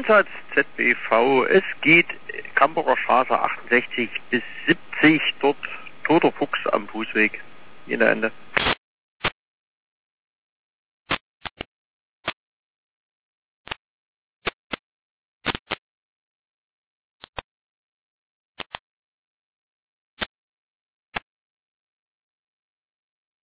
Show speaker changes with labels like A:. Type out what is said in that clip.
A: Einsatz ZBV, es geht Camburger Straße 68 bis 70, dort toter Fuchs am Fußweg. Ende.